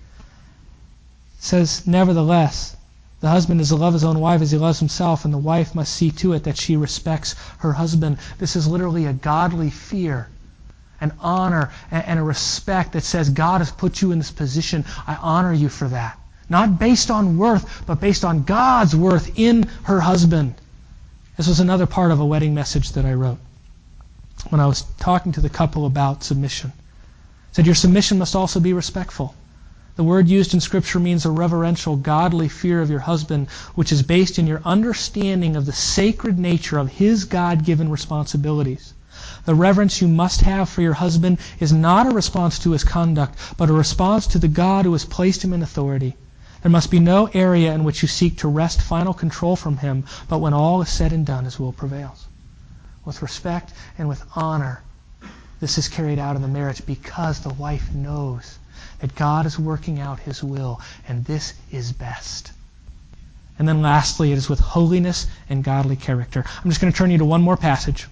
says, nevertheless, the husband is to love his own wife as he loves himself, and the wife must see to it that she respects her husband. This is literally a godly fear, an honor, and a respect that says, God has put you in this position. I honor you for that. Not based on worth, but based on God's worth in her husband. This was another part of a wedding message that I wrote when I was talking to the couple about submission. It said, your submission must also be respectful. The word used in Scripture means a reverential, godly fear of your husband, which is based in your understanding of the sacred nature of his God-given responsibilities. The reverence you must have for your husband is not a response to his conduct, but a response to the God who has placed him in authority. There must be no area in which you seek to wrest final control from him, but when all is said and done, his will prevails. With respect and with honor, this is carried out in the marriage because the wife knows that God is working out his will, and this is best. And then lastly, it is with holiness and godly character. I'm just going to turn you to one more passage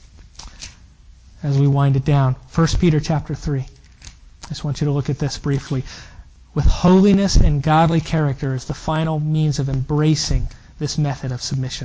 as we wind it down. First Peter chapter three. I just want you to look at this briefly. With holiness and godly character is the final means of embracing this method of submission.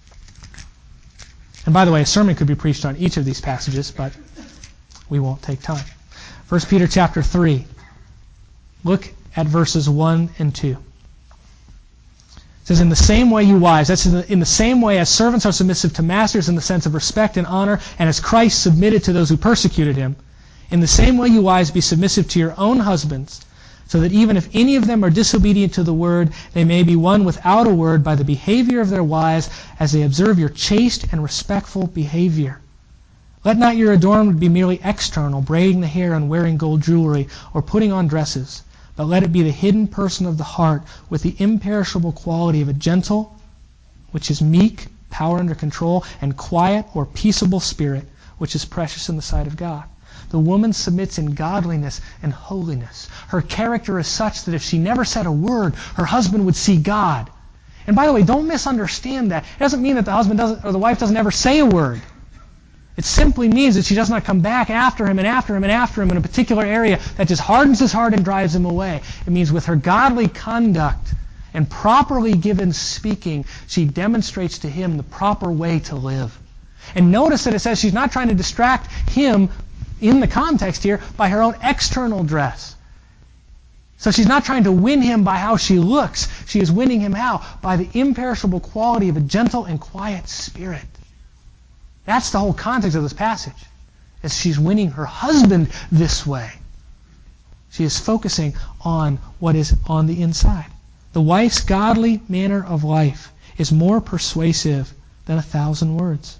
And by the way, a sermon could be preached on each of these passages, but we won't take time. First Peter chapter three. Look at verses one and two. It says, in the same way you wives, that's in the, in the same way as servants are submissive to masters in the sense of respect and honor, and as Christ submitted to those who persecuted him, in the same way you wives be submissive to your own husbands, so that even if any of them are disobedient to the word, they may be won without a word by the behavior of their wives, as they observe your chaste and respectful behavior. Let not your adornment be merely external, braiding the hair and wearing gold jewelry, or putting on dresses, but let it be the hidden person of the heart with the imperishable quality of a gentle, which is meek, power under control, and quiet or peaceable spirit, which is precious in the sight of God. The woman submits in godliness and holiness. Her character is such that if she never said a word, her husband would see God. And by the way, don't misunderstand that. It doesn't mean that the husband doesn't or the wife doesn't ever say a word. It simply means that she does not come back after him and after him and after him in a particular area that just hardens his heart and drives him away. It means with her godly conduct and properly given speaking, she demonstrates to him the proper way to live. And notice that it says she's not trying to distract him in the context here by her own external dress. So she's not trying to win him by how she looks. She is winning him how? By the imperishable quality of a gentle and quiet spirit. That's the whole context of this passage. Is she's winning her husband this way. She is focusing on what is on the inside. The wife's godly manner of life is more persuasive than a thousand words.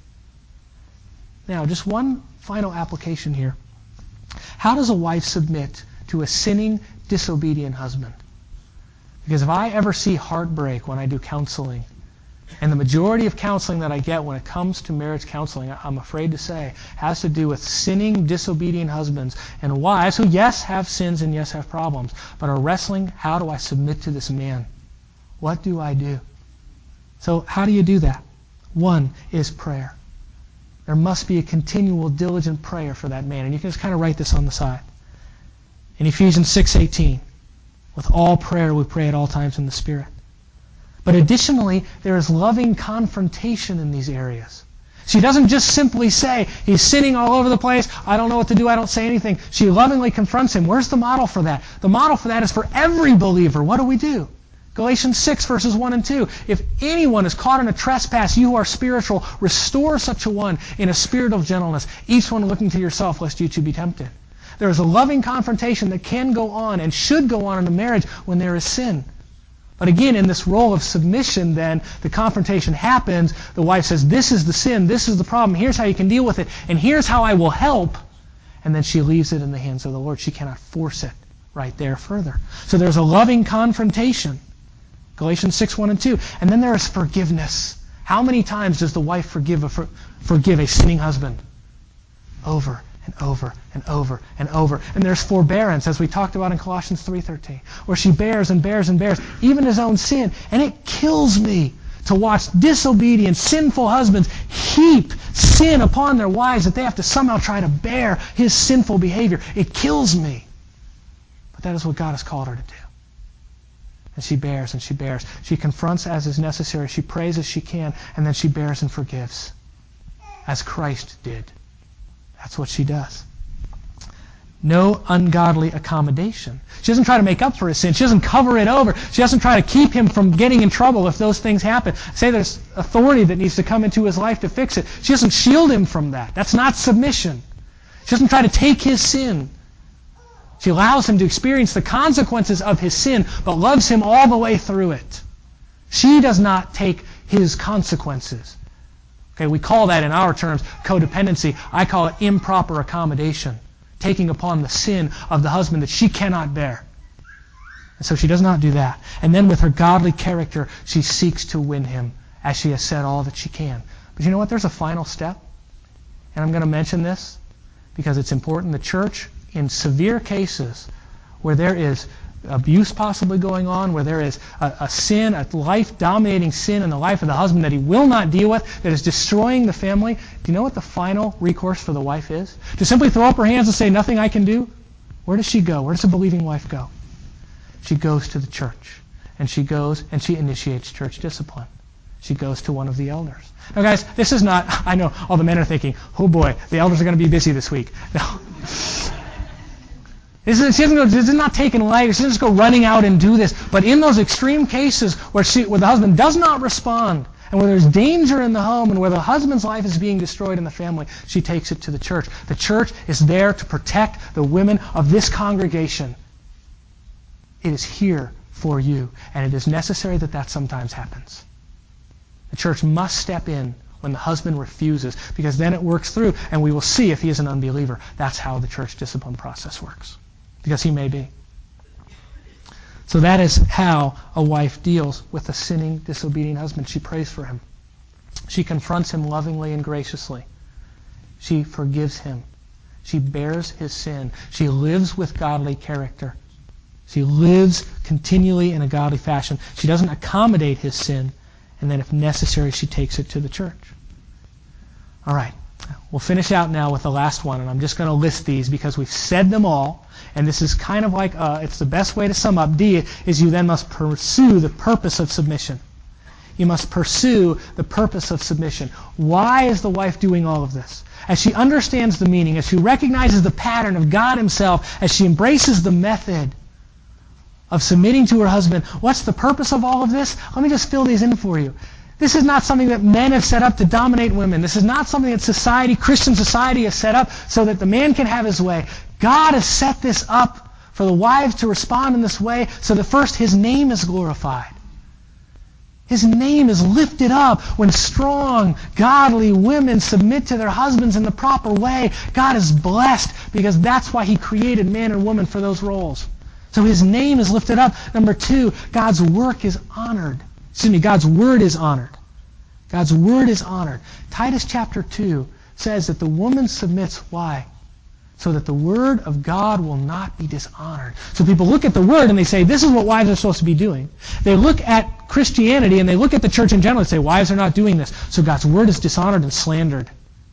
Now, just one final application here. How does a wife submit to a sinning, disobedient husband? Because if I ever see heartbreak when I do counseling, and the majority of counseling that I get when it comes to marriage counseling, I'm afraid to say, has to do with sinning, disobedient husbands and wives who, yes, have sins and yes, have problems, but are wrestling, how do I submit to this man? What do I do? So how do you do that? One is prayer. There must be a continual, diligent prayer for that man. And you can just kind of write this on the side. In Ephesians six eighteen, with all prayer we pray at all times in the Spirit. But additionally, there is loving confrontation in these areas. She doesn't just simply say, he's sinning all over the place, I don't know what to do, I don't say anything. She lovingly confronts him. Where's the model for that? The model for that is for every believer. What do we do? Galatians six, verses one and two. If anyone is caught in a trespass, you who are spiritual, restore such a one in a spirit of gentleness, each one looking to yourself, lest you too be tempted. There is a loving confrontation that can go on and should go on in a marriage when there is sin. But again, in this role of submission, then, the confrontation happens. The wife says, this is the sin, this is the problem, here's how you can deal with it, and here's how I will help. And then she leaves it in the hands of the Lord. She cannot force it right there further. So there's a loving confrontation. Galatians six, one and two. And then there is forgiveness. How many times does the wife forgive a, for, forgive a sinning husband? Over and over and over and over. And there's forbearance, as we talked about in Colossians three thirteen, where she bears and bears and bears, even his own sin. And it kills me to watch disobedient, sinful husbands heap sin upon their wives that they have to somehow try to bear his sinful behavior. It kills me. But that is what God has called her to do. And she bears and she bears. She confronts as is necessary. She prays as she can. And then she bears and forgives. As Christ did. That's what she does. No ungodly accommodation. She doesn't try to make up for his sin. She doesn't cover it over. She doesn't try to keep him from getting in trouble if those things happen. Say there's authority that needs to come into his life to fix it. She doesn't shield him from that. That's not submission. She doesn't try to take his sin. She allows him to experience the consequences of his sin, but loves him all the way through it. She does not take his consequences. Okay, we call that in our terms codependency. I call it improper accommodation, taking upon the sin of the husband that she cannot bear. And so she does not do that. And then with her godly character, she seeks to win him as she has said all that she can. But you know what? There's a final step. And I'm going to mention this because it's important. The church, in severe cases where there is abuse possibly going on, where there is a, a sin, a life-dominating sin in the life of the husband that he will not deal with, that is destroying the family, do you know what the final recourse for the wife is? To simply throw up her hands and say, nothing I can do? Where does she go? Where does a believing wife go? She goes to the church. And she goes and she initiates church discipline. She goes to one of the elders. Now guys, this is not, I know all the men are thinking, oh boy, the elders are going to be busy this week. No. This is, she doesn't go, this is not taken lightly. She doesn't just go running out and do this. But in those extreme cases where, she, where the husband does not respond, and where there's danger in the home, and where the husband's life is being destroyed in the family, she takes it to the church. The church is there to protect the women of this congregation. It is here for you, and it is necessary that that sometimes happens. The church must step in when the husband refuses, because then it works through, and we will see if he is an unbeliever. That's how the church discipline process works. Because he may be. So that is how a wife deals with a sinning, disobedient husband. She prays for him. She confronts him lovingly and graciously. She forgives him. She bears his sin. She lives with godly character. She lives continually in a godly fashion. She doesn't accommodate his sin, and then if necessary, she takes it to the church. All right. We'll finish out now with the last one, and I'm just going to list these because we've said them all. And this is kind of like, uh, it's the best way to sum up. D is you then must pursue the purpose of submission. You must pursue the purpose of submission. Why is the wife doing all of this? As she understands the meaning, as she recognizes the pattern of God himself, as she embraces the method, of submitting to her husband. What's the purpose of all of this? Let me just fill these in for you. This is not something that men have set up to dominate women. This is not something that society, Christian society, has set up so that the man can have his way. God has set this up for the wives to respond in this way so that first His name is glorified. His name is lifted up when strong, godly women submit to their husbands in the proper way. God is blessed because that's why He created man and woman for those roles. So His name is lifted up. Number two, God's work is honored. Excuse me, God's word is honored. God's word is honored. Titus chapter two says that the woman submits. Why? So that the word of God will not be dishonored. So people look at the word and they say, this is what wives are supposed to be doing. They look at Christianity and they look at the church in general and say, wives are not doing this. So God's word is dishonored and slandered.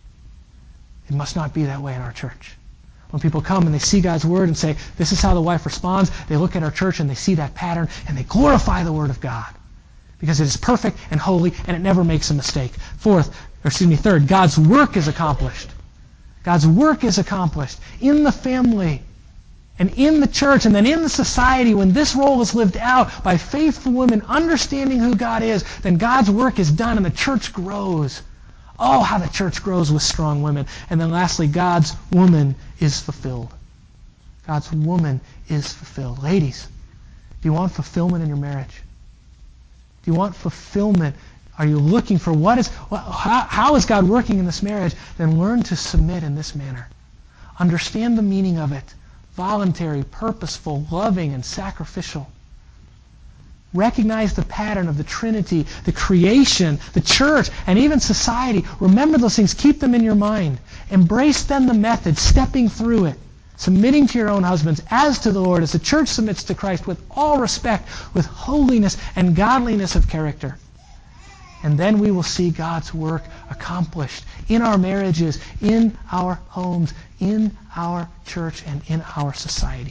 It must not be that way in our church. When people come and they see God's word and say, this is how the wife responds, they look at our church and they see that pattern and they glorify the word of God. Because it is perfect and holy and it never makes a mistake. Fourth, or excuse me, third, God's work is accomplished. God's work is accomplished in the family and in the church and then in the society. When this role is lived out by faithful women understanding who God is, then God's work is done and the church grows. Oh, how the church grows with strong women. And then lastly, God's woman is fulfilled. God's woman is fulfilled. Ladies, do you want fulfillment in your marriage? Do you want fulfillment? Are you looking for what is, how, how is God working in this marriage? Then learn to submit in this manner. Understand the meaning of it. Voluntary, purposeful, loving, and sacrificial. Recognize the pattern of the Trinity, the creation, the church, and even society. Remember those things. Keep them in your mind. Embrace then the method, stepping through it. Submitting to your own husbands as to the Lord, as the church submits to Christ with all respect, with holiness and godliness of character. And then we will see God's work accomplished in our marriages, in our homes, in our church, and in our society.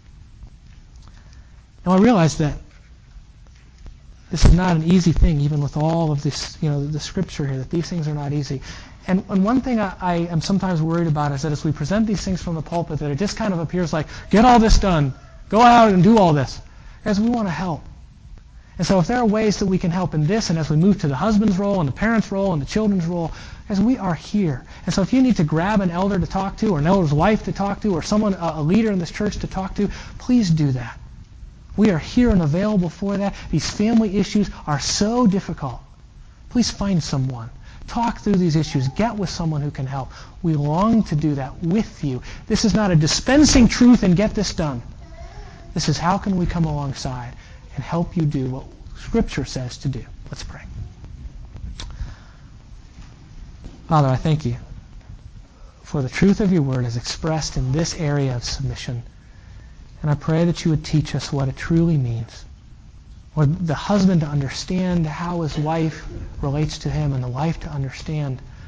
Now I realize that this is not an easy thing, even with all of this, you know, the scripture here, that these things are not easy. And, and one thing I, I am sometimes worried about is that as we present these things from the pulpit, that it just kind of appears like, get all this done, go out and do all this. As we want to help. And so if there are ways that we can help in this, and as we move to the husband's role, and the parent's role, and the children's role, as we are here. And so if you need to grab an elder to talk to, or an elder's wife to talk to, or someone, a leader in this church to talk to, please do that. We are here and available for that. These family issues are so difficult. Please find someone. Talk through these issues. Get with someone who can help. We long to do that with you. This is not a dispensing truth and get this done. This is how can we come alongside and help you do what Scripture says to do. Let's pray. Father, I thank you for the truth of your word as expressed in this area of submission. And I pray that you would teach us what it truly means. Lord, the husband to understand how his wife relates to him, and the wife to understand